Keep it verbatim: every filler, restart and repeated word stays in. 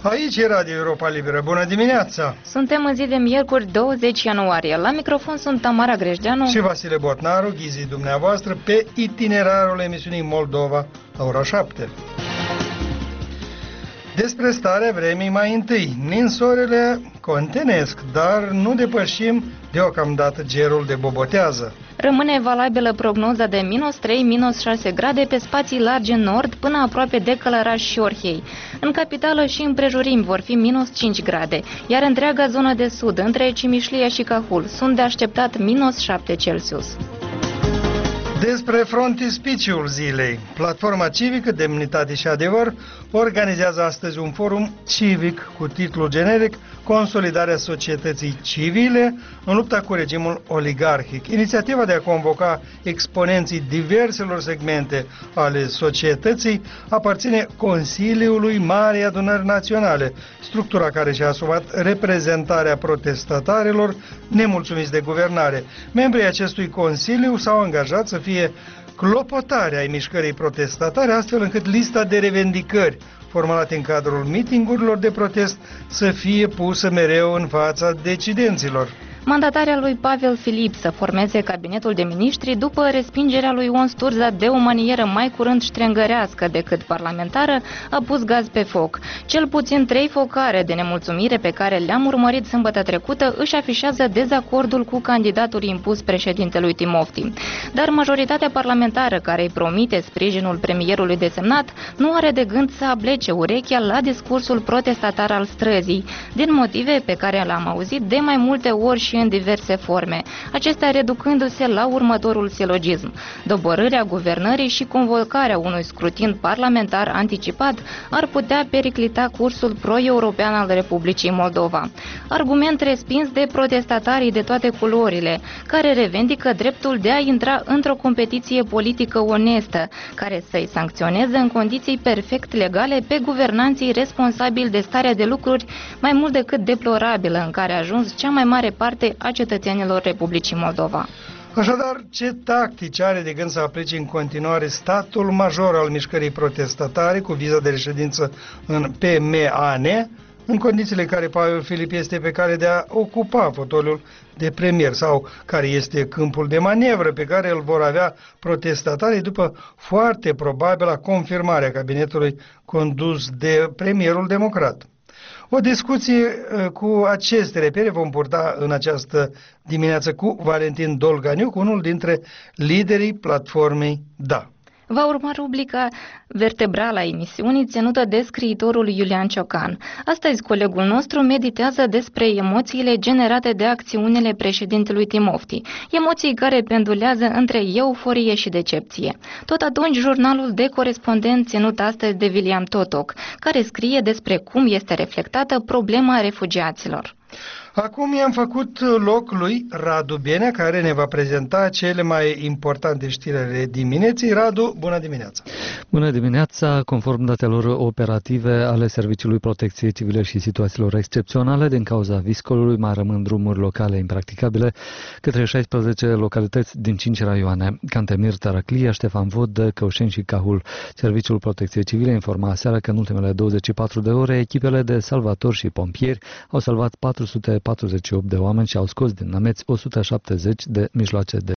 Aici e Radio Europa Liberă. Bună dimineața! Suntem în zi de miercuri douăzeci ianuarie. La microfon sunt Tamara Grejdeanu și Vasile Botnaru, ghizii dumneavoastră, pe itinerarul emisiunii Moldova la ora șapte. Despre starea vremii mai întâi. Ninsoarele contenesc, dar nu depășim deocamdată gerul de bobotează. Rămâne valabilă prognoza de minus trei minus șase grade pe spații largi în nord până aproape de Călăraș și Orhei. În capitală și împrejurimi vor fi minus cinci grade, iar întreaga zonă de sud, între Cimișlia și Cahul, sunt de așteptat minus șapte Celsius. Despre frontispiciul zilei. Platforma civică Demnitate și Adevăr organizează astăzi un forum civic cu titlu generic Consolidarea societății civile în lupta cu regimul oligarhic. Inițiativa de a convoca exponenții diverselor segmente ale societății aparține Consiliului Marei Adunări Naționale, structura care și-a asumat reprezentarea protestatarilor nemulțumiți de guvernare. Membrii acestui Consiliu s-au angajat să fie clopotarea ai mișcării protestatare, astfel încât lista de revendicări formulate în cadrul mitingurilor de protest să fie pusă mereu în fața decidenților. Mandatarea lui Pavel Filip să formeze cabinetul de miniștri după respingerea lui Ion Sturza de o manieră mai curând ștrengărească decât parlamentară a pus gaz pe foc. Cel puțin trei focare de nemulțumire pe care le-am urmărit sâmbătă trecută își afișează dezacordul cu candidatul impus președintelui Timofti. Dar majoritatea parlamentară care îi promite sprijinul premierului desemnat nu are de gând să ablece urechea la discursul protestatar al străzii, din motive pe care le-am auzit de mai multe ori și în diverse forme, acestea reducându-se la următorul silogism: doborârea guvernării și convocarea unui scrutin parlamentar anticipat ar putea periclita cursul pro-european al Republicii Moldova. Argument respins de protestatarii de toate culorile, care revendică dreptul de a intra într-o competiție politică onestă, care să-i sancționeze în condiții perfect legale pe guvernanții responsabili de starea de lucruri mai mult decât deplorabilă în care a ajuns cea mai mare parte a cetățenilor Republicii Moldova. Așadar, ce tactici are de gând să aplice în continuare statul major al mișcării protestatare cu viză de reședință în P M A N, în condițiile în care Pavel Filip este pe cale de a ocupa fotoliul de premier, sau care este câmpul de manevră pe care îl vor avea protestatarii după foarte probabilă confirmarea cabinetului condus de premierul democrat. O discuție cu aceste repere vom purta în această dimineață cu Valentin Dolganiuc, unul dintre liderii platformei Da. Va urma rubrica vertebrală a emisiunii ținută de scriitorul Iulian Ciocan. Astăzi colegul nostru meditează despre emoțiile generate de acțiunile președintelui Timofti, emoții care pendulează între euforie și decepție. Tot atunci, jurnalul de corespondent ținut astăzi de William Totoc, care scrie despre cum este reflectată problema refugiaților. Acum i-am făcut loc lui Radu Benea, care ne va prezenta cele mai importante știri ale dimineții. Radu, bună dimineața! Bună dimineața! Conform datelor operative ale Serviciului Protecției Civile și Situațiilor Excepționale, din cauza viscolului mai rămân drumuri locale impracticabile către șaisprezece localități din cinci raioane: Cantemir, Taraclia, Ștefan Vod, Căușeni și Cahul. Serviciul Protecției Civile informa aseară că în ultimele douăzeci și patru de ore, echipele de salvatori și pompieri au salvat patru sute patruzeci și opt de oameni și au scos din nămeți o sută șaptezeci de mijloace de